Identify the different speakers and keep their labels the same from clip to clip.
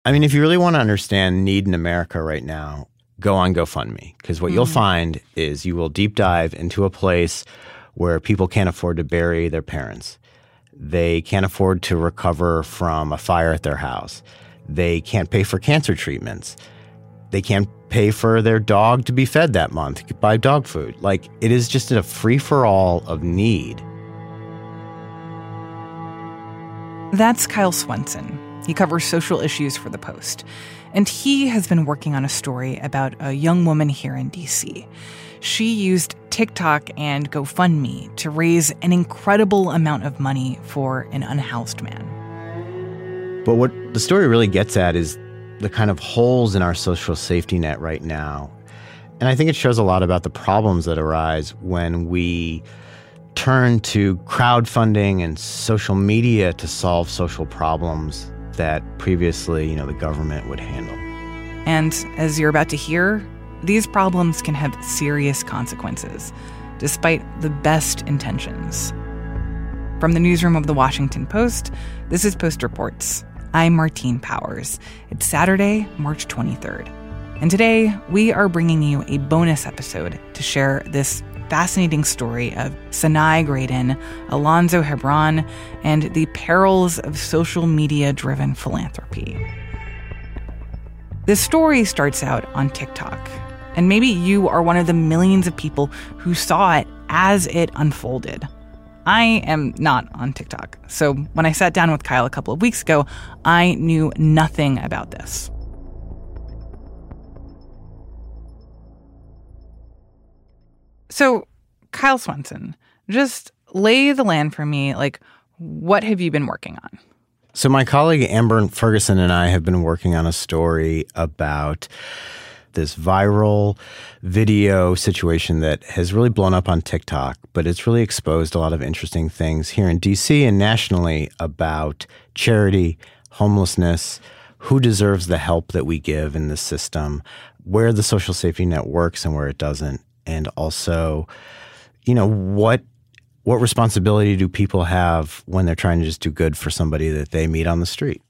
Speaker 1: I mean, if you really want to understand need in America right now, go on GoFundMe, because what you'll find is you will deep dive into a place where people can't afford to bury their parents. They can't afford to recover from a fire at their house. They can't pay for cancer treatments. They can't pay for their dog to be fed that month, buy dog food. Like, it is just a free-for-all of need.
Speaker 2: That's Kyle Swenson. He covers social issues for The Post. And he has been working on a story about a young woman here in D.C. She used TikTok and GoFundMe to raise an incredible amount of money for an unhoused man.
Speaker 1: But what the story really gets at is the kind of holes in our social safety net right now. And I think it shows a lot about the problems that arise when we turn to crowdfunding and social media to solve social problems that previously, the government would handle.
Speaker 2: And as you're about to hear, these problems can have serious consequences, despite the best intentions. From the newsroom of The Washington Post, this is Post Reports. I'm Martine Powers. It's Saturday, March 23rd. And today, we are bringing you a bonus episode to share this fascinating story of Sanai Graydon, Alonzo Hebron, and the perils of social media-driven philanthropy. This story starts out on TikTok, and maybe you are one of the millions of people who saw it as it unfolded. I am not on TikTok, so when I sat down with Kyle a couple of weeks ago, I knew nothing about this. So, Kyle Swenson, just lay the land for me. What have you been working on?
Speaker 1: So my colleague Amber Ferguson and I have been working on a story about this viral video situation that has really blown up on TikTok, but it's really exposed a lot of interesting things here in D.C. and nationally about charity, homelessness, who deserves the help that we give in this system, where the social safety net works and where it doesn't. And also, what responsibility do people have when they're trying to just do good for somebody that they meet on the street?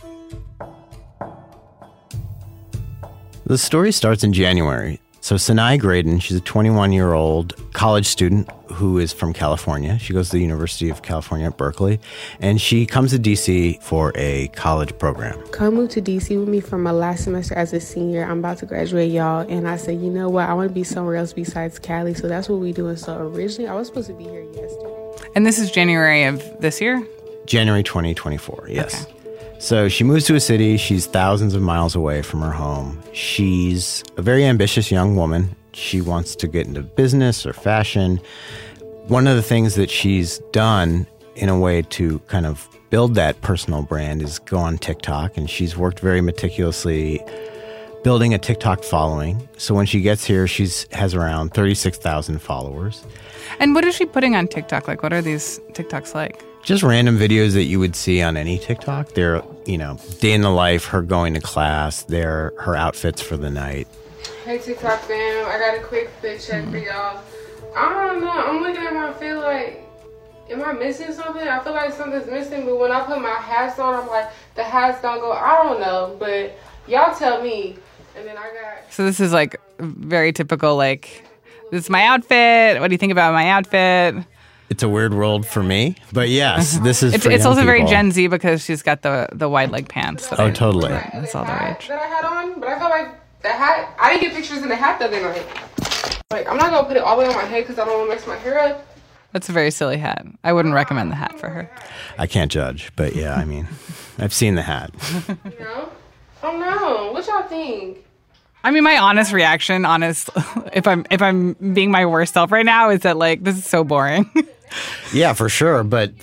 Speaker 1: The story starts in January. So Sanai Graydon, she's a 21-year-old college student who is from California. She goes to the University of California at Berkeley, and she comes to D.C. for a college program.
Speaker 3: Come move to D.C. with me for my last semester as a senior. I'm about to graduate, y'all, and I said, you know what? I want to be somewhere else besides Cali, so that's what we're doing. So originally, I was supposed to be here yesterday.
Speaker 2: And this is January of this year?
Speaker 1: January 2024, yes.
Speaker 2: Okay.
Speaker 1: So she moves to a city. She's thousands of miles away from her home. She's a very ambitious young woman. She wants to get into business or fashion. One of the things that she's done in a way to kind of build that personal brand is go on TikTok, and she's worked very meticulously building a TikTok following. So when she gets here, she has around 36,000 followers.
Speaker 2: And what is she putting on TikTok? What are these TikToks like?
Speaker 1: Just random videos that you would see on any TikTok. They're, day in the life, her going to class, they're her outfits for the night.
Speaker 3: Hey, TikTok fam, I got a quick fit check for y'all. I don't know, I'm looking at my feel like, am I missing something? I feel like something's missing, but when I put my hats on, I'm like, the hats don't go, I don't know, but y'all tell me. And then I got...
Speaker 2: So this is very typical, this is my outfit. What do you think about my outfit?
Speaker 1: It's a weird world for me, but yes, this is for
Speaker 2: It's
Speaker 1: young
Speaker 2: also
Speaker 1: people.
Speaker 2: very Gen Z because she's got the wide leg pants.
Speaker 1: Totally.
Speaker 2: That's all the rage.
Speaker 3: That I had on, but I felt like the hat, I didn't get pictures in the hat the other night. I'm not going to put it all the way on my head because I don't want to mess my hair up.
Speaker 2: That's a very silly hat. I wouldn't recommend the hat for her.
Speaker 1: I can't judge, but yeah, I've seen the hat.
Speaker 3: I don't know. What y'all think?
Speaker 2: My honest reaction, if I'm being my worst self right now, is that this is so boring.
Speaker 1: Yeah, for sure. But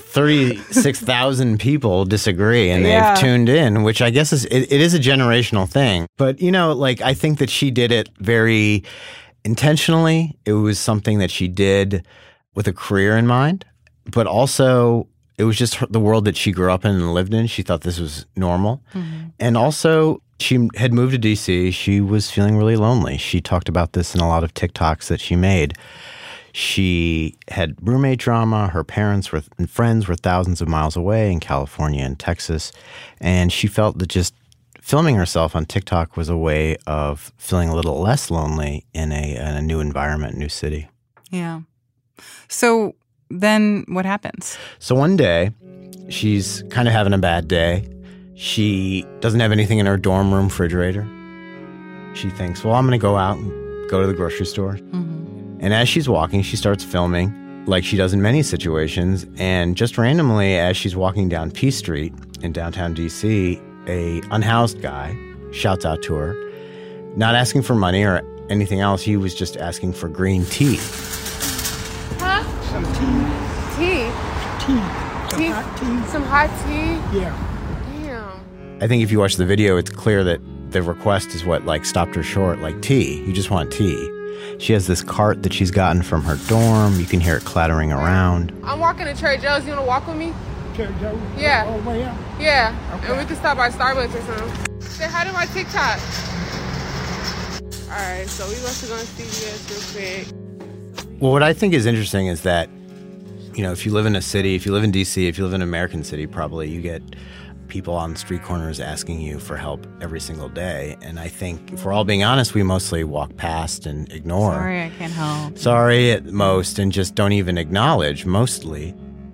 Speaker 1: 36,000 people disagree, and they've tuned in, which I guess it is a generational thing. But, I think that she did it very intentionally. It was something that she did with a career in mind, but also it was just the world that she grew up in and lived in. She thought this was normal. Mm-hmm. And also, she had moved to D.C. She was feeling really lonely. She talked about this in a lot of TikToks that she made. She had roommate drama. Her parents and friends were thousands of miles away in California and Texas. And she felt that just filming herself on TikTok was a way of feeling a little less lonely in a new environment, new city.
Speaker 2: Yeah. So then what happens?
Speaker 1: So one day, she's kind of having a bad day. She doesn't have anything in her dorm room refrigerator. She thinks, well, I'm going to go out and go to the grocery store. Mm-hmm. And as she's walking, she starts filming like she does in many situations. And just randomly, as she's walking down P Street in downtown D.C., a unhoused guy shouts out to her, not asking for money or anything else. He was just asking for green tea.
Speaker 3: Huh?
Speaker 4: Some tea.
Speaker 3: Tea?
Speaker 4: Some hot tea.
Speaker 3: Some hot tea?
Speaker 4: Yeah.
Speaker 3: Damn.
Speaker 1: I think if you watch the video, it's clear that the request is what stopped her short, like tea. You just want tea. She has this cart that she's gotten from her dorm. You can hear it clattering around.
Speaker 3: I'm walking to Trader Joe's. You want to walk with me?
Speaker 4: Trader Joe's?
Speaker 3: Yeah.
Speaker 4: All the way up?
Speaker 3: Yeah.
Speaker 4: Okay.
Speaker 3: And we can stop by Starbucks or something. Say hi to my TikTok. All right, so we about to go on CVS real quick.
Speaker 1: Well, what I think is interesting is that, if you live in a city, if you live in D.C., if you live in an American city, probably you get people on street corners asking you for help every single day. And I think, if we're all being honest, we mostly walk past and ignore.
Speaker 2: Sorry, I can't help.
Speaker 1: Sorry at most, and just don't even acknowledge, mostly.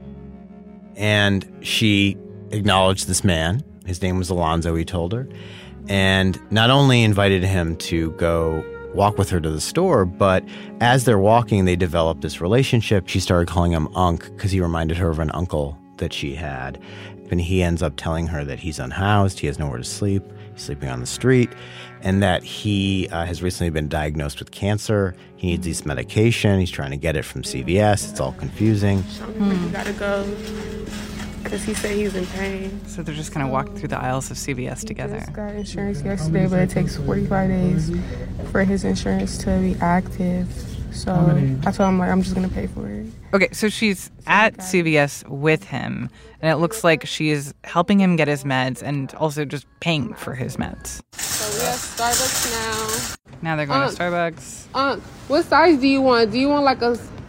Speaker 1: And she acknowledged this man. His name was Alonzo, he told her. And not only invited him to go walk with her to the store, but as they're walking, they developed this relationship. She started calling him Unc because he reminded her of an uncle that she had. And he ends up telling her that he's unhoused, he has nowhere to sleep, he's sleeping on the street, and that he has recently been diagnosed with cancer. He needs this medication. He's trying to get it from CVS. It's all confusing.
Speaker 3: You gotta go because he said he's in pain.
Speaker 2: So they're just going to walk through the aisles of CVS together.
Speaker 3: He just got insurance yesterday, but it takes 45 days for his insurance to be active. So I told him, I'm just going to pay for it.
Speaker 2: Okay, so she's at CVS with him, and it looks like she's helping him get his meds and also just paying for his meds.
Speaker 3: So we have Starbucks now.
Speaker 2: Now they're going to Starbucks.
Speaker 3: What size do you want? Do you want like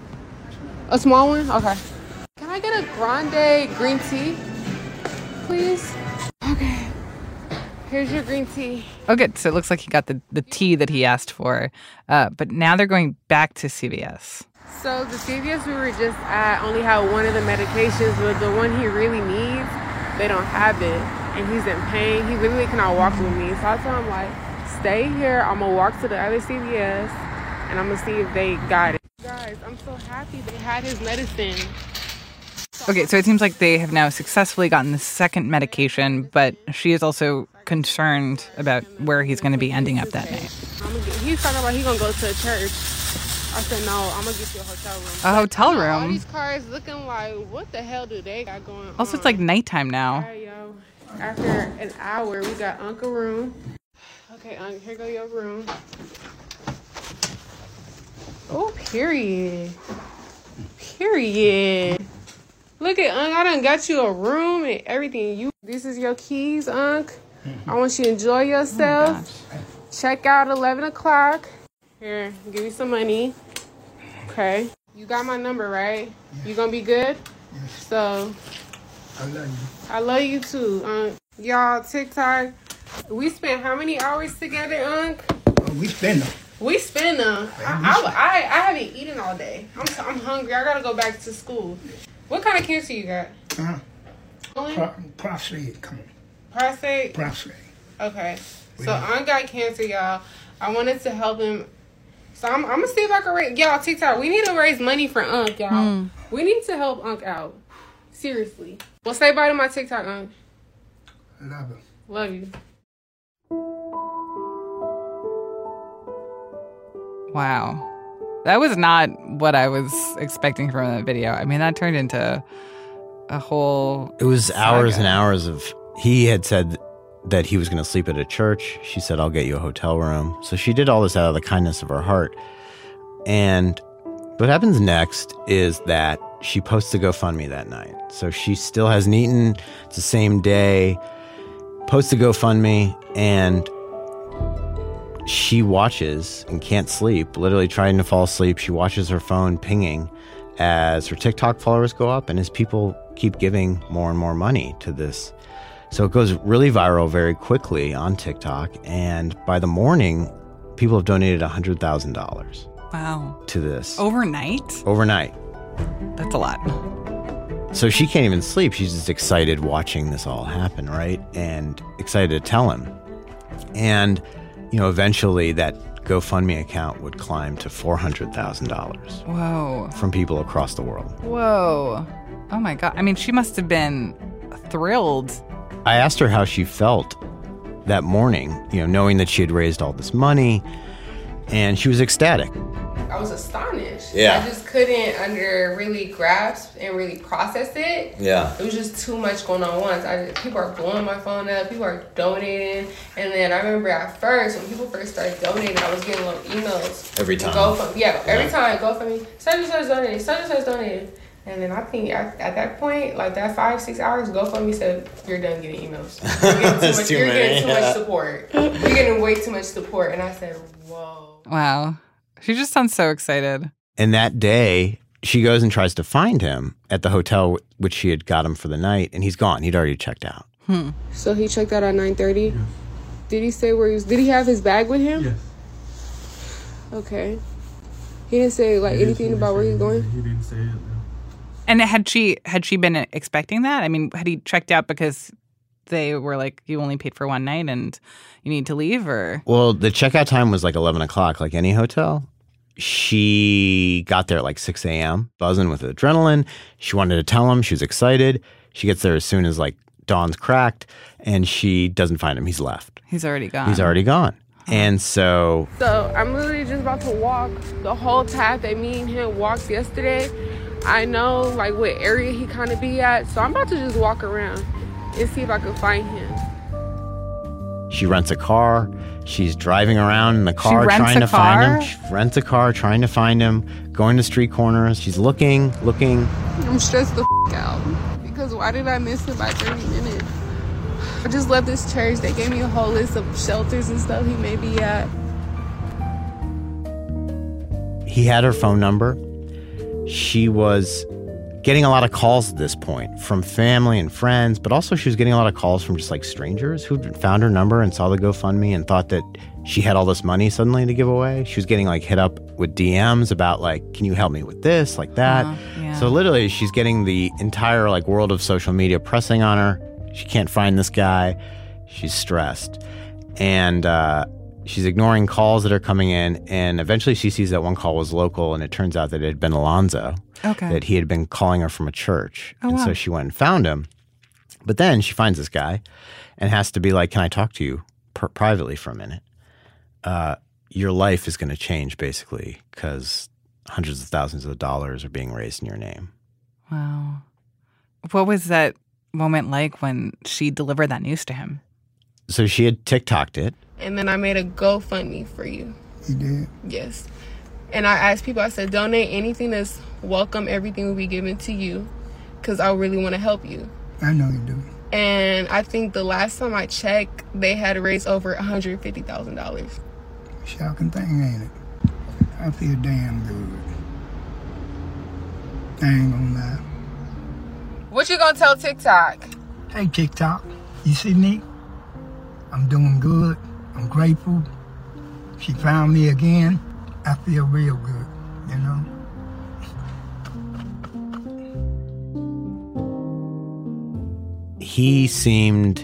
Speaker 3: a small one? Okay. Can I get a grande green tea, please? Okay. Here's your green tea.
Speaker 2: Okay, so it looks like he got the tea that he asked for, but now they're going back to CVS.
Speaker 3: So the CVS we were just at only had one of the medications, but the one he really needs, they don't have it. And he's in pain. He literally cannot walk with me. So I told him, stay here. I'm going to walk to the other CVS, and I'm going to see if they got it. Guys, I'm so happy they had his medicine.
Speaker 2: Okay, so it seems like they have now successfully gotten the second medication, but she is also concerned about where he's going to be ending up that night.
Speaker 3: He's talking about he's going to go to a church. I said, no, I'm going to get you a hotel room.
Speaker 2: A hotel room?
Speaker 3: All these cars looking like, what the hell do they got going on?
Speaker 2: Also, it's like nighttime now.
Speaker 3: All right, yo. After an hour, we got Uncle room. Okay, here go your room. Oh, period. Period. Look at Unc, I done got you a room and everything. This is your keys, Unc. I want you to enjoy yourself. Check out 11 o'clock. Here, give you some money. Okay. You got my number, right? You gonna be good?
Speaker 4: Yes.
Speaker 3: So,
Speaker 4: I love you.
Speaker 3: I love you too, Unc. Y'all, TikTok, we spent how many hours together, Unc?
Speaker 4: We spend them.
Speaker 3: We spend them. I haven't eaten all day. I'm hungry. I gotta go back to school. What kind of cancer you got?
Speaker 4: Prostate. Come on.
Speaker 3: Prostate?
Speaker 4: Prostate.
Speaker 3: Okay. So I got cancer, y'all. I wanted to help him. So I'm gonna see if I can raise y'all TikTok. We need to raise money for Unc, y'all. We need to help Unc out. Seriously. Well, say bye to my TikTok, Unc.
Speaker 4: Love you.
Speaker 3: Love you.
Speaker 2: Wow. That was not what I was expecting from that video. I mean, that turned into a whole
Speaker 1: It was
Speaker 2: saga.
Speaker 1: hours and hours of... He had said that he was going to sleep at a church. She said, I'll get you a hotel room. So she did all this out of the kindness of her heart. And what happens next is that she posts a GoFundMe that night. So she still hasn't eaten. It's the same day. Posts a GoFundMe, and she watches and can't sleep, literally trying to fall asleep. She watches her phone pinging as her TikTok followers go up and as people keep giving more and more money to this So it goes really viral very quickly on TikTok. And by the morning, people have donated $100,000.
Speaker 2: Wow.
Speaker 1: To this.
Speaker 2: Overnight?
Speaker 1: Overnight.
Speaker 2: That's a lot.
Speaker 1: So she can't even sleep. She's just excited watching this all happen, right? And excited to tell him. And, eventually that GoFundMe account would climb to $400,000.
Speaker 2: Whoa.
Speaker 1: From people across the world.
Speaker 2: Whoa. Oh my God. I mean, she must have been thrilled.
Speaker 1: I asked her how she felt that morning, knowing that she had raised all this money, and she was ecstatic.
Speaker 3: I was astonished.
Speaker 1: Yeah.
Speaker 3: I just couldn't really grasp and really process it.
Speaker 1: Yeah.
Speaker 3: It was just too much going on once. People are blowing my phone up. People are donating. And then I remember at first, when people first started donating, I was getting little emails.
Speaker 1: Every time.
Speaker 3: Every time. GoFundMe. Such and such donated. Such and such donated. And then I think at that point, like that 5-6 hours, GoFundMe said, you're done getting emails. You're getting too much support. You're getting way too much support. And I said, whoa.
Speaker 2: Wow. She just sounds so excited.
Speaker 1: And that day, she goes and tries to find him at the hotel which she had got him for the night, and he's gone. He'd already checked out.
Speaker 3: So he checked out at 9:30? Yeah. Did he say where he was? Did he have his bag with him?
Speaker 5: Yes.
Speaker 3: Okay. He didn't say anything about where he's going?
Speaker 5: He didn't say it, no.
Speaker 2: And had she been expecting that? I mean, had he checked out because they were like, you only paid for one night and you need to leave, or?
Speaker 1: Well, the checkout time was like 11 o'clock, like any hotel. She got there at like 6 a.m., buzzing with adrenaline. She wanted to tell him. She was excited. She gets there as soon as like dawn's cracked, and she doesn't find him. He's left.
Speaker 2: He's already gone.
Speaker 1: And so
Speaker 3: I'm literally just about to walk the whole path that me and him walked yesterday. I know like what area he kind of be at, so I'm about to just walk around and see if I can find him.
Speaker 1: She rents a car. She's driving around in the car trying to find him. She rents a car trying to find him, going to street corners. She's looking.
Speaker 3: I'm stressed the out because why did I miss him by 30 minutes? I just left this church. They gave me a whole list of shelters and stuff he may be at.
Speaker 1: He had her phone number. She was getting a lot of calls at this point from family and friends, but also she was getting a lot of calls from just like strangers who found her number and saw the GoFundMe and thought that she had all this money suddenly to give away. She was getting like hit up with DMs about like, can you help me with this, like that.
Speaker 2: Yeah.
Speaker 1: So literally she's getting the entire like world of social media pressing on her. She can't find this guy. She's stressed. And she's ignoring calls that are coming in. And eventually she sees that one call was local, and it turns out that it had been Alonzo.
Speaker 2: Okay.
Speaker 1: That he had been calling her from a church.
Speaker 2: Oh,
Speaker 1: and
Speaker 2: wow.
Speaker 1: so she went and found him. But then she finds this guy and has to be like, can I talk to you privately for a minute? Your life is going to change, basically, because hundreds of thousands of dollars are being raised in your name.
Speaker 2: Wow. What was that moment like when she delivered that news to him?
Speaker 1: So she had TikToked it.
Speaker 3: And then I made a GoFundMe for you.
Speaker 4: You did?
Speaker 3: Yes. And I asked people, I said, donate anything that's welcome. Everything will be given to you because I really want to help you.
Speaker 4: I know you do.
Speaker 3: And I think the last time I checked, they had raised over $150,000.
Speaker 4: Shocking thing, ain't it? I feel damn good. I ain't gonna lie.
Speaker 3: What you gonna tell TikTok?
Speaker 4: Hey, TikTok. You see me? I'm doing good. I'm grateful. She found me again. I feel real good, you know?
Speaker 1: He seemed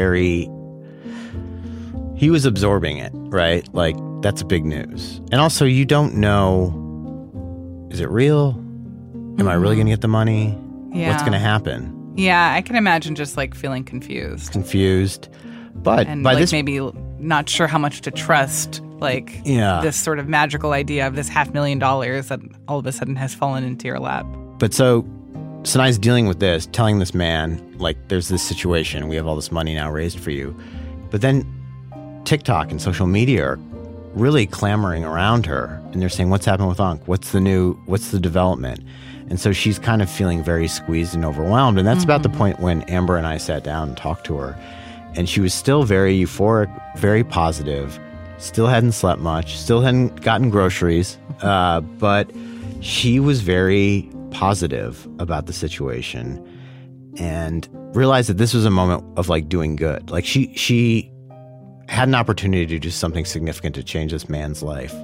Speaker 1: he was absorbing it, right? Like, that's big news. And also, you don't know, is it real? Am I really going to get the money?
Speaker 2: Yeah.
Speaker 1: What's going to happen?
Speaker 2: Yeah, I can imagine just like feeling confused.
Speaker 1: But
Speaker 2: And
Speaker 1: by
Speaker 2: like
Speaker 1: this
Speaker 2: maybe not sure how much to trust, like this sort of magical idea of this $500,000 that all of a sudden has fallen into your lap.
Speaker 1: But so Sanai's dealing with this, telling this man, like, there's this situation. We have all this money now raised for you. But then TikTok and social media are really clamoring around her. And they're saying, what's happened with Unc? What's the development? And so she's kind of feeling very squeezed and overwhelmed. And that's about the point when Amber and I sat down and talked to her. And she was still very euphoric, very positive, still hadn't slept much, still hadn't gotten groceries. But she was very positive about the situation. and realized that this was a moment of like doing good. Like she had an opportunity to do something significant to change this man's life.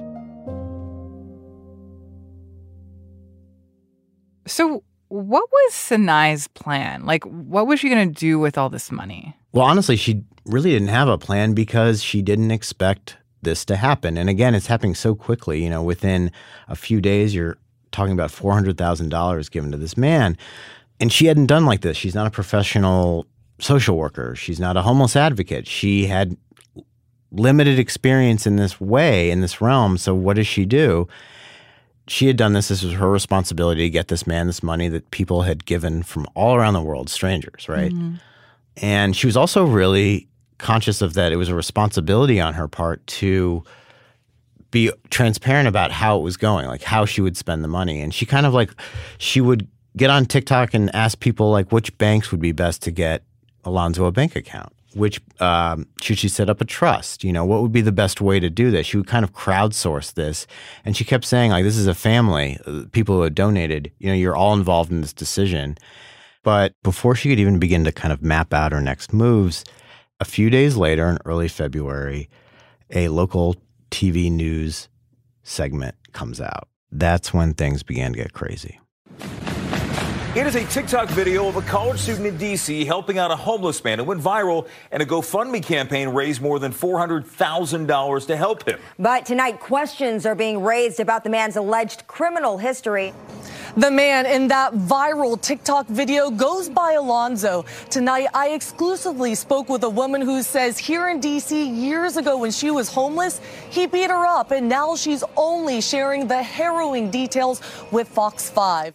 Speaker 2: So what was Sanai's plan? Like, what was she going to do with all this money?
Speaker 1: Well, honestly, she really didn't have a plan because she didn't expect this to happen. And again, it's happening so quickly. You know, within a few days, you're talking about $400,000 given to this man. And she hadn't done like this. She's not a professional social worker. She's not a homeless advocate. She had limited experience in this way, in this realm. So what does she do? She had done this. This was her responsibility to get this man this money that people had given from all around the world, strangers, right? Mm-hmm. And she was also really conscious of that. It was a responsibility on her part to be transparent about how it was going, like how she would spend the money. And she kind of like, she would get on TikTok and ask people like which banks would be best to get Alonzo a bank account. Which should she set up a trust? You know, what would be the best way to do this? She would kind of crowdsource this. And she kept saying, like, this is a family, people who had donated, you know, you're all involved in this decision. But before she could even begin to kind of map out her next moves, a few days later in early February, a local TV news segment comes out. That's when things began to get crazy.
Speaker 5: It is a TikTok video of a college student in D.C. helping out a homeless man. It went viral, and a GoFundMe campaign raised more than $400,000 to help him.
Speaker 6: But tonight, questions are being raised about the man's alleged criminal history.
Speaker 7: The man in that viral TikTok video goes by Alonzo. Tonight, I exclusively spoke with a woman who says here in D.C. years ago when she was homeless, he beat her up, and now she's only sharing the harrowing details with Fox 5.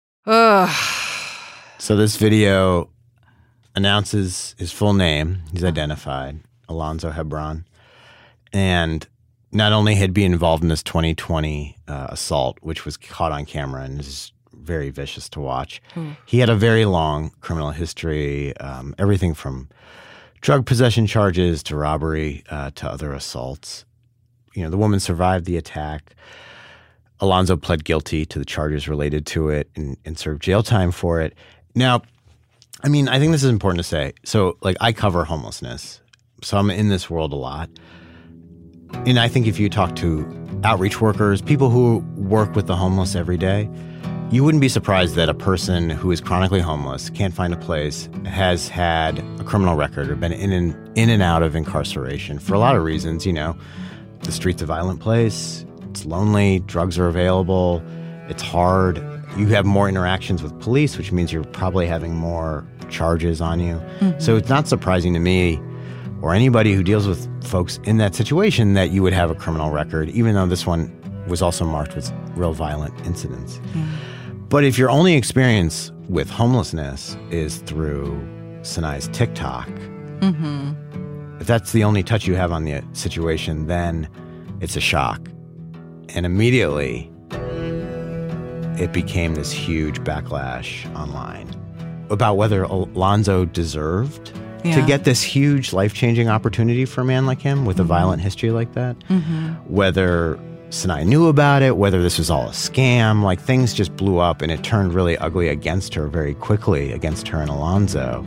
Speaker 1: So this video announces his full name. He's identified, Alonzo Hebron. And not only had been involved in this 2020 assault, which was caught on camera and is very vicious to watch, he had a very long criminal history, everything from drug possession charges to robbery to other assaults. You know, the woman survived the attack. Alonzo pled guilty to the charges related to it and served jail time for it. Now, I mean, I think this is important to say. So, like, I cover homelessness, so I'm in this world a lot. And I think if you talk to outreach workers, people who work with the homeless every day, you wouldn't be surprised that a person who is chronically homeless, can't find a place, has had a criminal record or been in and out of incarceration for a lot of reasons. You know, the street's a violent place. It's lonely, drugs are available, it's hard. You have more interactions with police, which means you're probably having more charges on you. Mm-hmm. So it's not surprising to me or anybody who deals with folks in that situation that you would have a criminal record, even though this one was also marked with real violent incidents. Mm-hmm. But if your only experience with homelessness is through Sanai's TikTok, if that's the only touch you have on the situation, then it's a shock. And immediately, it became this huge backlash online about whether Alonzo deserved to get this huge life-changing opportunity for a man like him with a violent history like that, whether Sanai knew about it, whether this was all a scam. Like, things just blew up, and it turned really ugly against her very quickly, against her and Alonzo.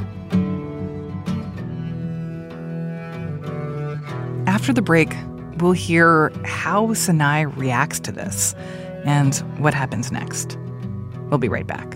Speaker 2: After the break, we'll hear how Sanai reacts to this and what happens next. We'll be right back.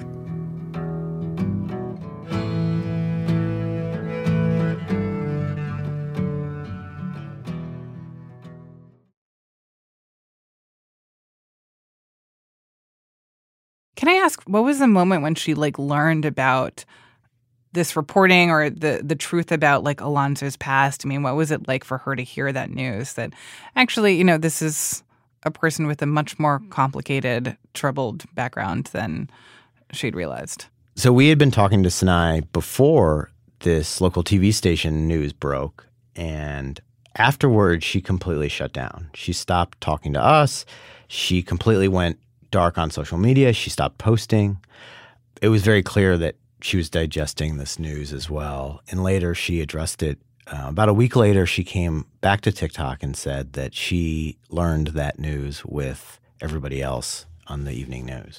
Speaker 2: Can I ask, what was the moment when she learned about this reporting or the truth about Alonzo's past? I mean, what was it like for her to hear that news that actually, this is a person with a much more complicated, troubled background than she'd realized?
Speaker 1: So we had been talking to Sanai before this local TV station news broke, and afterwards she completely shut down. She stopped talking to us. She completely went dark on social media. She stopped posting. It was very clear that she was digesting this news as well. And later she addressed it. About a week later, she came back to TikTok and said that she learned that news with everybody else on the evening news.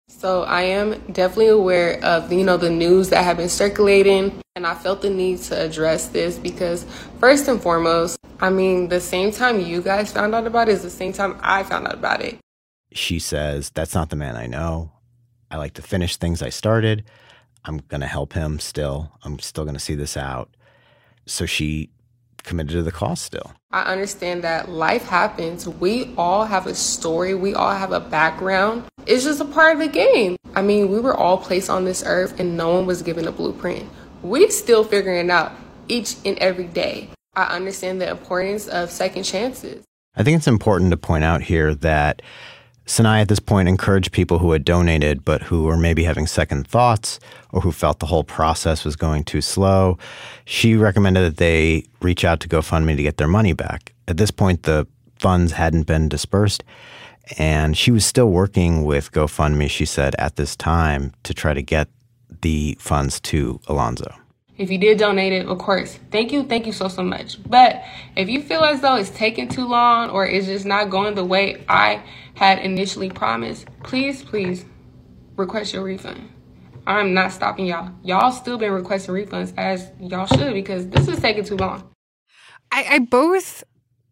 Speaker 3: So I am definitely aware of, the news that have been circulating, and I felt the need to address this because first and foremost, the same time you guys found out about it is the same time I found out about it.
Speaker 1: She says, that's not the man I know. I like to finish things I started. I'm going to help him still. I'm still going to see this out. So she committed to the cause still.
Speaker 3: I understand that life happens. We all have a story. We all have a background. It's just a part of the game. We were all placed on this earth and no one was given a blueprint. We still figuring it out each and every day. I understand the importance of second chances.
Speaker 1: I think it's important to point out here that Sanaya at this point encouraged people who had donated but who were maybe having second thoughts or who felt the whole process was going too slow. She recommended that they reach out to GoFundMe to get their money back. At this point, the funds hadn't been dispersed, and she was still working with GoFundMe, she said, at this time to try to get the funds to Alonzo.
Speaker 3: If you did donate it, of course, thank you so much. But if you feel as though it's taking too long or it's just not going the way I had initially promised, please request your refund. I'm not stopping y'all. Y'all still been requesting refunds as y'all should because this is taking too long.
Speaker 2: I both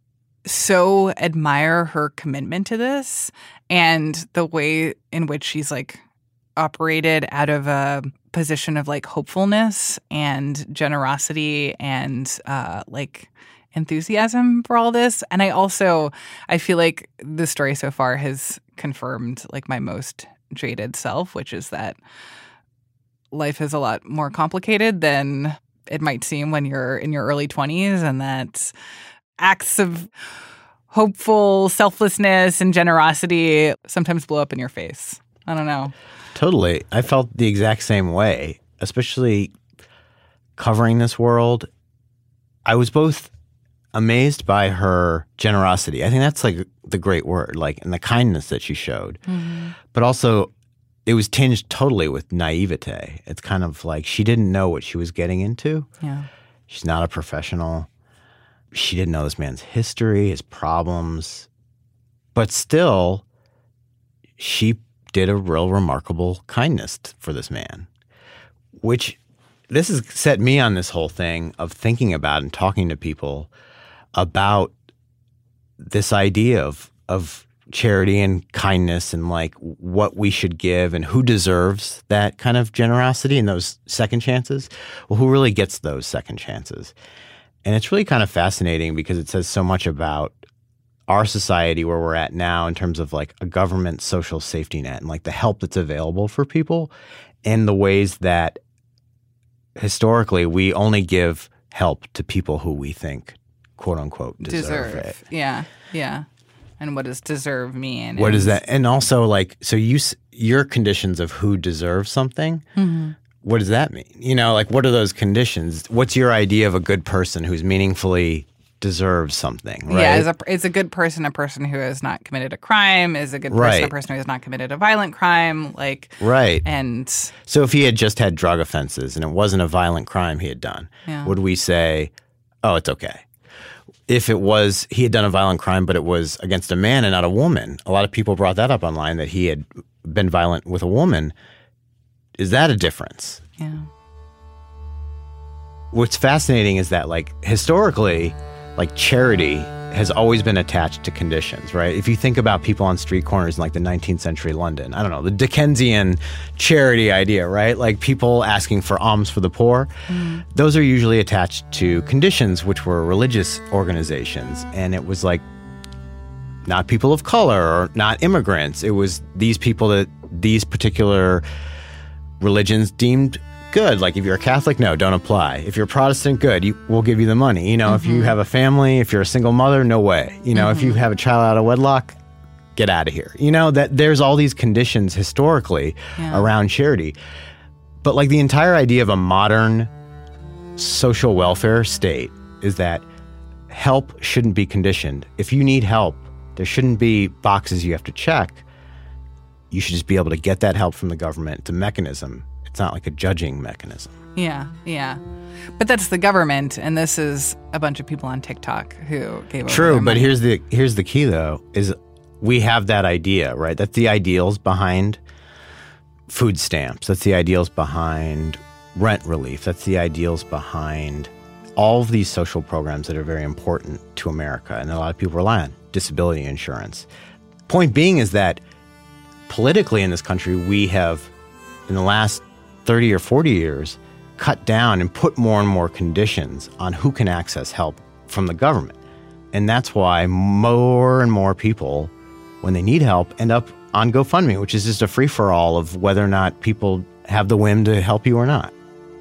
Speaker 2: so admire her commitment to this and the way in which she's operated out of a position of hopefulness and generosity and enthusiasm for all this. And I feel like the story so far has confirmed my most jaded self, which is that life is a lot more complicated than it might seem when you're in your early 20s, and that acts of hopeful selflessness and generosity sometimes blow up in your face. I don't know.
Speaker 1: Totally. I felt the exact same way, especially covering this world. I was both amazed by her generosity. I think that's the great word, and the kindness that she showed. Mm-hmm. But also, it was tinged totally with naivete. It's kind of she didn't know what she was getting into.
Speaker 2: Yeah.
Speaker 1: She's not a professional. She didn't know this man's history, his problems. But still, she did a real remarkable kindness for this man, which this has set me on this whole thing of thinking about and talking to people about this idea of charity and kindness and what we should give and who deserves that kind of generosity and those second chances. Well, who really gets those second chances? And it's really kind of fascinating because it says so much about our society where we're at now in terms of a government social safety net and the help that's available for people and the ways that historically we only give help to people who we think, quote unquote, deserve it.
Speaker 2: Yeah. Yeah. And what does deserve mean?
Speaker 1: What is that? And also so your conditions of who deserves something, mm-hmm. What does that mean? What are those conditions? What's your idea of a good person who's meaningfully deserves something, right?
Speaker 2: Yeah, is a good person a person who has not committed a crime? Is a good person a person who has not committed a violent crime?
Speaker 1: Right.
Speaker 2: And
Speaker 1: so if he had just had drug offenses and it wasn't a violent crime he had done, would we say, oh, it's okay? If it was he had done a violent crime but it was against a man and not a woman, a lot of people brought that up online that he had been violent with a woman. Is that a difference?
Speaker 2: Yeah.
Speaker 1: What's fascinating is that historically, charity has always been attached to conditions, right? If you think about people on street corners in the 19th century London, I don't know, the Dickensian charity idea, right? People asking for alms for the poor. Mm. Those are usually attached to conditions, which were religious organizations. And it was not people of color or not immigrants. It was these people that these particular religions deemed good. If you're a Catholic, no, don't apply. If you're a Protestant, good, we'll give you the money. Mm-hmm. If you have a family, if you're a single mother, no way. Mm-hmm. If you have a child out of wedlock, get out of here. That there's all these conditions historically around charity. But the entire idea of a modern social welfare state is that help shouldn't be conditioned. If you need help, there shouldn't be boxes you have to check. You should just be able to get that help from the government. It's a mechanism. It's not a judging mechanism.
Speaker 2: Yeah, yeah. But that's the government, and this is a bunch of people on TikTok who gave over
Speaker 1: True,
Speaker 2: their
Speaker 1: but
Speaker 2: money.
Speaker 1: here's the key, though, is we have that idea, right? That's the ideals behind food stamps. That's the ideals behind rent relief. That's the ideals behind all of these social programs that are very important to America and a lot of people rely on. Disability insurance. Point being is that politically in this country, we have, in the last 30 or 40 years, cut down and put more and more conditions on who can access help from the government. And that's why more and more people, when they need help, end up on GoFundMe, which is just a free-for-all of whether or not people have the whim to help you or not.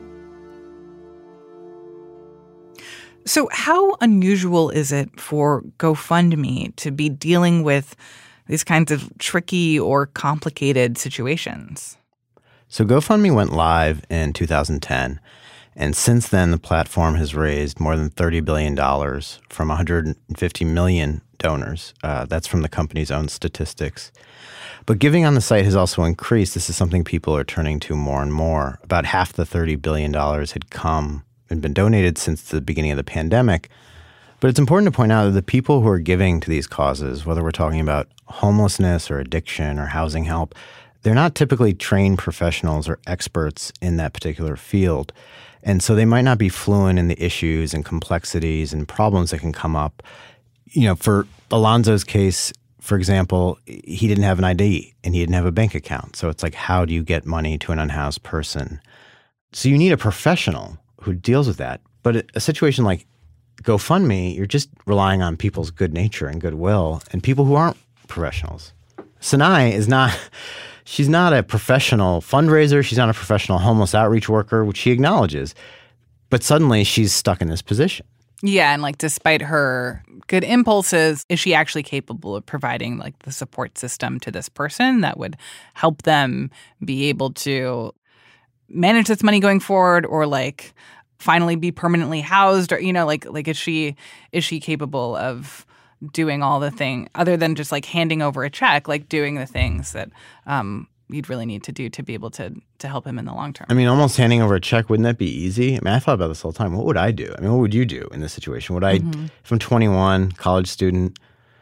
Speaker 2: So how unusual is it for GoFundMe to be dealing with these kinds of tricky or complicated situations?
Speaker 1: So GoFundMe went live in 2010, and since then the platform has raised more than $30 billion from 150 million donors. That's from the company's own statistics. But giving on the site has also increased. This is something people are turning to more and more. About half the $30 billion had come and been donated since the beginning of the pandemic. But it's important to point out that the people who are giving to these causes, whether we're talking about homelessness or addiction or housing help, they're not typically trained professionals or experts in that particular field. And so they might not be fluent in the issues and complexities and problems that can come up. You know, for Alonzo's case, for example, he didn't have an ID and he didn't have a bank account. So it's like, how do you get money to an unhoused person? So you need a professional who deals with that. But a situation like GoFundMe, you're just relying on people's good nature and goodwill and people who aren't professionals. Sanai is not, she's not a professional fundraiser. She's not a professional homeless outreach worker, which she acknowledges. But suddenly she's stuck in this position.
Speaker 2: Yeah, and like despite her good impulses, is she actually capable of providing like the support system to this person that would help them be able to manage this money going forward or like finally be permanently housed or, you know, like is she capable of doing all the thing other than just like handing over a check, like doing the things that you'd really need to do to be able to help him in the long term.
Speaker 1: I mean, almost handing over a check, wouldn't that be easy? I mean, I thought about this all the time. What would I do? I mean, what would you do in this situation? Would I, if I'm 21, college student,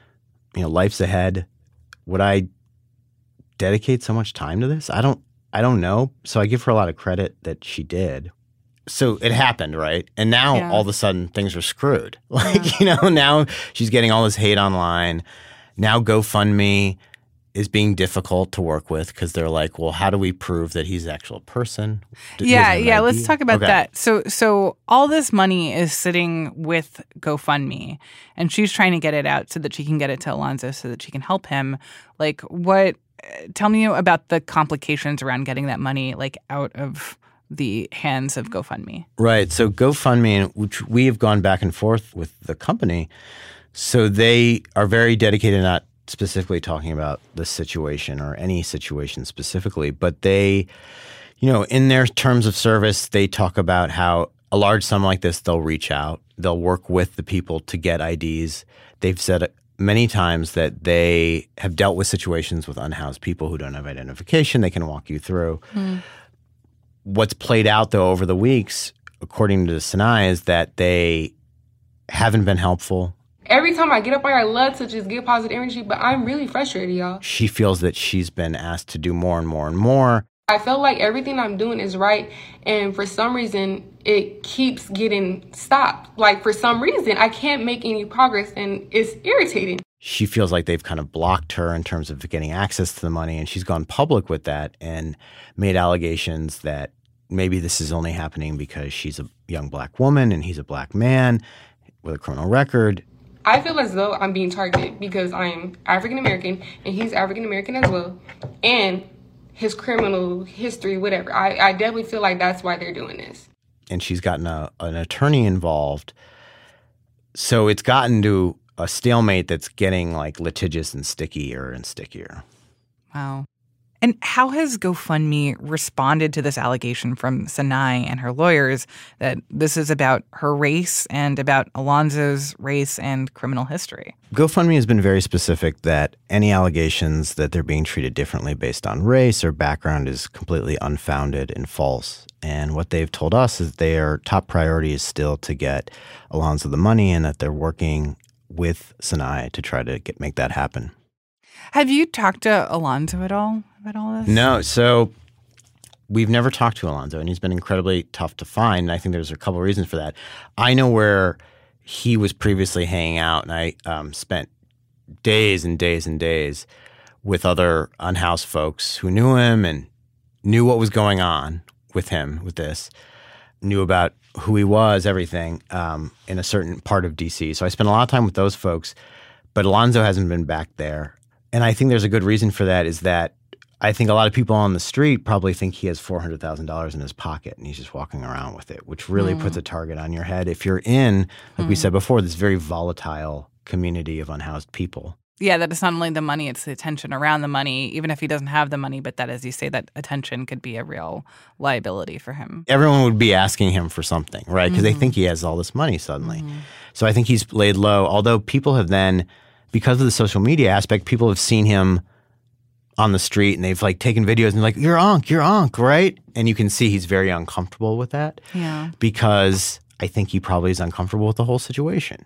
Speaker 1: you know, life's ahead, would I dedicate so much time to this? I don't know. So I give her a lot of credit that she did. So it happened, right? And now all of a sudden things are screwed. Like, you know, now she's getting all this hate online. Now GoFundMe is being difficult to work with because they're like, well, how do we prove that he's an actual person?
Speaker 2: Yeah. Let's talk about that. So all this money is sitting with GoFundMe, and she's trying to get it out so that she can get it to Alonzo so that she can help him. Like, tell me about the complications around getting that money, like, out of the hands of GoFundMe.
Speaker 1: Right. So GoFundMe, which we have gone back and forth with the company, so they are very dedicated, not specifically talking about the situation or any situation specifically, but they, you know, in their terms of service, they talk about how a large sum like this, they'll reach out, they'll work with the people to get IDs. They've said many times that they have dealt with situations with unhoused people who don't have identification. They can walk you through. What's played out, though, over the weeks, according to Sanai, is that they haven't been helpful.
Speaker 3: Every time I get up, I love to just get positive energy, but I'm really frustrated, y'all.
Speaker 1: She feels that she's been asked to do more and more and more.
Speaker 3: I feel like everything I'm doing is right, and for some reason, it keeps getting stopped. Like, for some reason, I can't make any progress, and it's irritating.
Speaker 1: She feels like they've kind of blocked her in terms of getting access to the money, and she's gone public with that and made allegations that maybe this is only happening because she's a young black woman and he's a black man with a criminal record.
Speaker 3: I feel as though I'm being targeted because I'm African-American and he's African-American as well. And his criminal history, whatever. I definitely feel like that's why they're doing this.
Speaker 1: And she's gotten an attorney involved. So it's gotten to a stalemate that's getting like litigious and stickier and stickier.
Speaker 2: Wow. And how has GoFundMe responded to this allegation from Sanai and her lawyers that this is about her race and about Alonzo's race and criminal history?
Speaker 1: GoFundMe has been very specific that any allegations that they're being treated differently based on race or background is completely unfounded and false. And what they've told us is their top priority is still to get Alonzo the money and that they're working with Sanai to try to make that happen.
Speaker 2: Have you talked to Alonzo at all about all this?
Speaker 1: No. So we've never talked to Alonzo, and he's been incredibly tough to find. And I think there's a couple of reasons for that. I know where he was previously hanging out, and I spent days and days and days with other unhoused folks who knew him and knew what was going on with him with this, knew about who he was, everything, in a certain part of D.C. So I spent a lot of time with those folks, but Alonzo hasn't been back there. And I think there's a good reason for that, is that I think a lot of people on the street probably think he has $400,000 in his pocket and he's just walking around with it, which really puts a target on your head if you're in, like we said before, this very volatile community of unhoused people.
Speaker 2: Yeah, that it's not only the money, it's the attention around the money, even if he doesn't have the money, but that, as you say, that attention could be a real liability for him.
Speaker 1: Everyone would be asking him for something, right? Because they think he has all this money suddenly. So I think he's laid low, although people have then, because of the social media aspect, people have seen him on the street and they've like taken videos and like, you're Unc, right? And you can see he's very uncomfortable with that.
Speaker 2: Yeah.
Speaker 1: Because I think he probably is uncomfortable with the whole situation.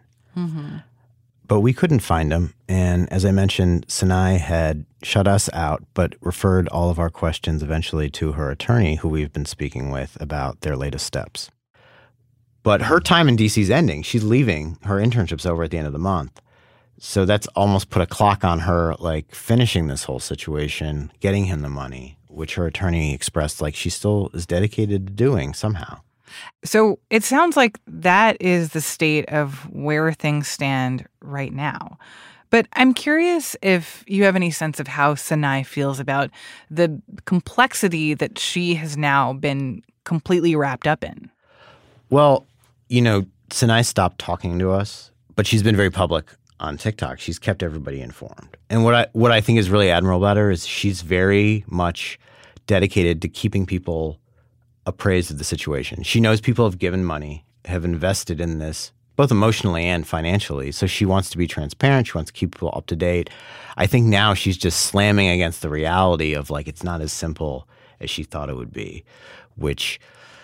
Speaker 1: But we couldn't find him. And as I mentioned, Sanai had shut us out, but referred all of our questions eventually to her attorney, who we've been speaking with about their latest steps. But her time in D.C. is ending. She's leaving. Her internship's over at the end of the month. So that's almost put a clock on her, like, finishing this whole situation, getting him the money, which her attorney expressed like she still is dedicated to doing somehow.
Speaker 2: So it sounds like that is the state of where things stand right now. But I'm curious if you have any sense of how Sanai feels about the complexity that she has now been completely wrapped up in.
Speaker 1: Well, you know, Sanai stopped talking to us, but she's been very public on TikTok. She's kept everybody informed. And what I think is really admirable about her is she's very much dedicated to keeping people appraised of the situation. She knows people have given money, have invested in this, both emotionally and financially. So she wants to be transparent. She wants to keep people up to date. I think now she's just slamming against the reality of like, it's not as simple as she thought it would be, which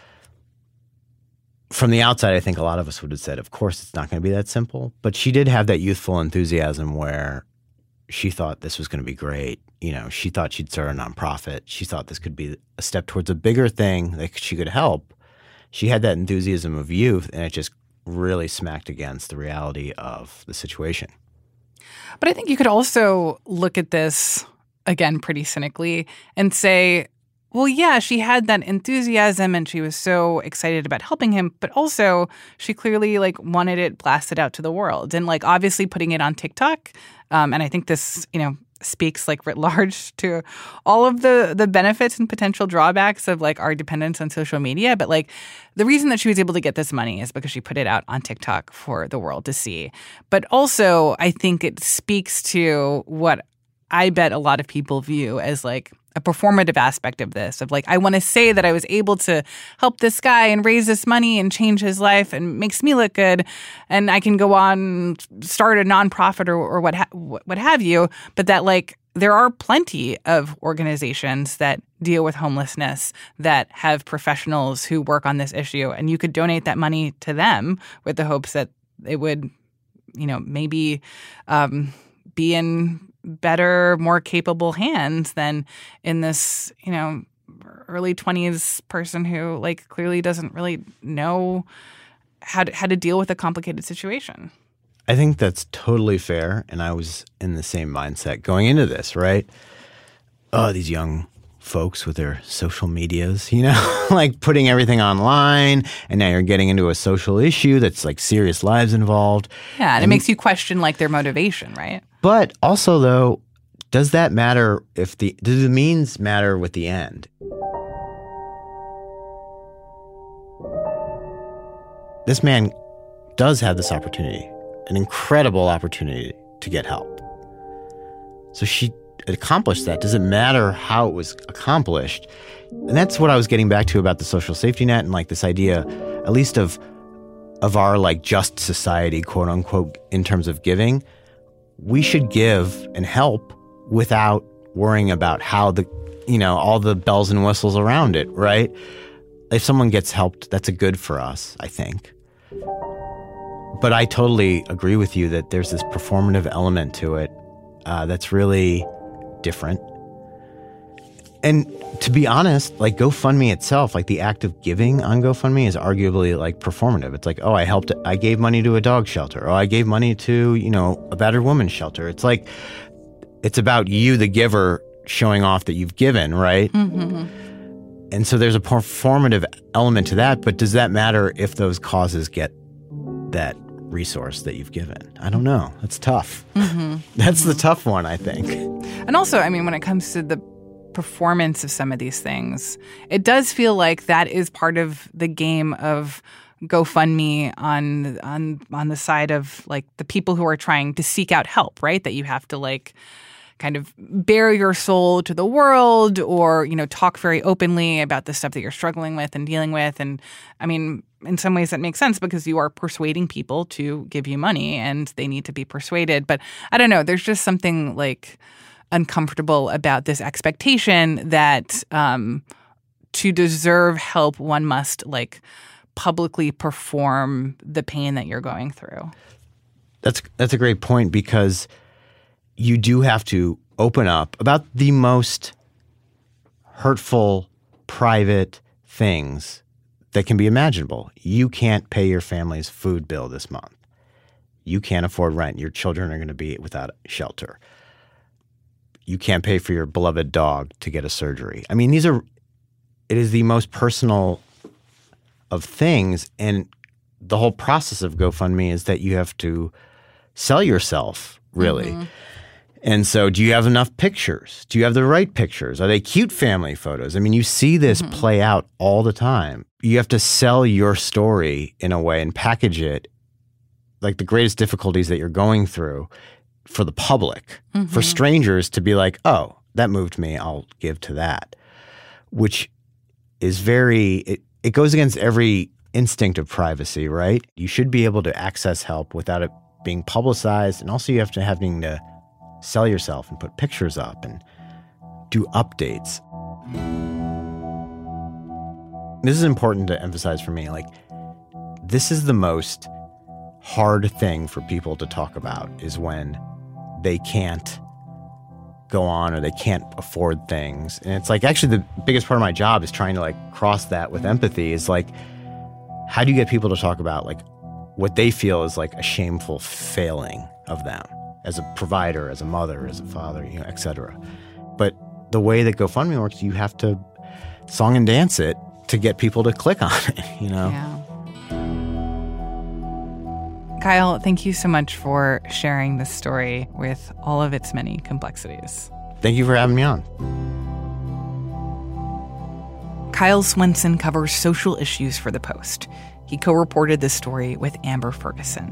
Speaker 1: from the outside, I think a lot of us would have said, of course, it's not going to be that simple. But she did have that youthful enthusiasm where she thought this was going to be great. You know, she thought she'd start a nonprofit. She thought this could be a step towards a bigger thing that she could help. She had that enthusiasm of youth, and it just really smacked against the reality of the situation.
Speaker 2: But I think you could also look at this, again, pretty cynically and say, well, yeah, she had that enthusiasm and she was so excited about helping him, but also she clearly like wanted it blasted out to the world. And like obviously putting it on TikTok, and I think this, you know, speaks like writ large to all of the benefits and potential drawbacks of like our dependence on social media. But like the reason that she was able to get this money is because she put it out on TikTok for the world to see. But also I think it speaks to what I bet a lot of people view as like a performative aspect of this, of like, I want to say that I was able to help this guy and raise this money and change his life and makes me look good. And I can go on, start a nonprofit or what have you. But that like, there are plenty of organizations that deal with homelessness that have professionals who work on this issue. And you could donate that money to them with the hopes that it would, you know, maybe be in better, more capable hands than in this, you know, early 20s person who like clearly doesn't really know how to deal with a complicated situation.
Speaker 1: I think that's totally fair. And I was in the same mindset going into this, right? Oh, these young folks with their social medias, you know, like putting everything online, and now you're getting into a social issue that's like serious lives involved.
Speaker 2: Yeah, and it makes you question like their motivation, right? But
Speaker 1: also, though, does that matter does the means matter with the end? This man does have this opportunity, an incredible opportunity to get help. So she accomplished that. Does it matter how it was accomplished? And that's what I was getting back to about the social safety net and like this idea, at least of our like just society, quote unquote, in terms of giving. We should give and help without worrying about how all the bells and whistles around it, right? If someone gets helped, that's a good for us, I think. But I totally agree with you that there's this performative element to it that's really different. And to be honest, like GoFundMe itself, like the act of giving on GoFundMe is arguably like performative. It's like, oh, I gave money to a dog shelter. Oh, I gave money to, a battered women's shelter. It's like, it's about you, the giver, showing off that you've given, right? Mm-hmm. And so there's a performative element to that. But does that matter if those causes get that resource that you've given? I don't know. That's tough. Mm-hmm. That's the tough one, I think.
Speaker 2: And also, I mean, when it comes to the performance of some of these things, it does feel like that is part of the game of GoFundMe on the side of like the people who are trying to seek out help, right? That you have to like kind of bare your soul to the world or, talk very openly about the stuff that you're struggling with and dealing with. And I mean, in some ways that makes sense because you are persuading people to give you money and they need to be persuaded. But I don't know, there's just something like uncomfortable about this expectation that to deserve help, one must like publicly perform the pain that you're going through.
Speaker 1: That's a great point because you do have to open up about the most hurtful, private things that can be imaginable. You can't pay your family's food bill this month. You can't afford rent. Your children are going to be without shelter. You can't pay for your beloved dog to get a surgery. I mean, it is the most personal of things. And the whole process of GoFundMe is that you have to sell yourself, really. Mm-hmm. And so do you have enough pictures? Do you have the right pictures? Are they cute family photos? I mean, you see this play out all the time. You have to sell your story in a way and package it like the greatest difficulties that you're going through for the public, for strangers to be like, oh, that moved me, I'll give to that, which is it goes against every instinct of privacy, right? You should be able to access help without it being publicized. And also you have to having to sell yourself and put pictures up and do updates. This is important to emphasize for me. Like, this is the most hard thing for people to talk about is when they can't go on or they can't afford things. And it's like actually the biggest part of my job is trying to like cross that with empathy is like, how do you get people to talk about like what they feel is like a shameful failing of them as a provider, as a mother, as a father, et cetera. But the way that GoFundMe works, you have to song and dance it to get people to click on it,
Speaker 2: Yeah. Kyle, thank you so much for sharing this story with all of its many complexities.
Speaker 1: Thank you for having me on.
Speaker 2: Kyle Swenson covers social issues for The Post. He co-reported this story with Amber Ferguson.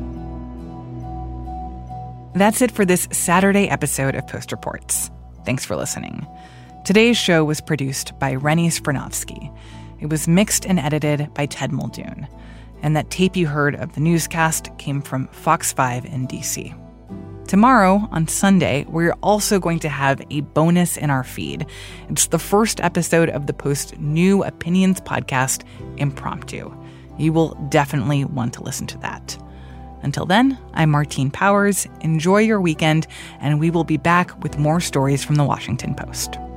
Speaker 2: That's it for this Saturday episode of Post Reports. Thanks for listening. Today's show was produced by Rennie Sprinovsky. It was mixed and edited by Ted Muldoon. And that tape you heard of the newscast came from Fox 5 in D.C. Tomorrow, on Sunday, we're also going to have a bonus in our feed. It's the first episode of the Post's new opinions podcast, Impromptu. You will definitely want to listen to that. Until then, I'm Martine Powers. Enjoy your weekend, and we will be back with more stories from the Washington Post.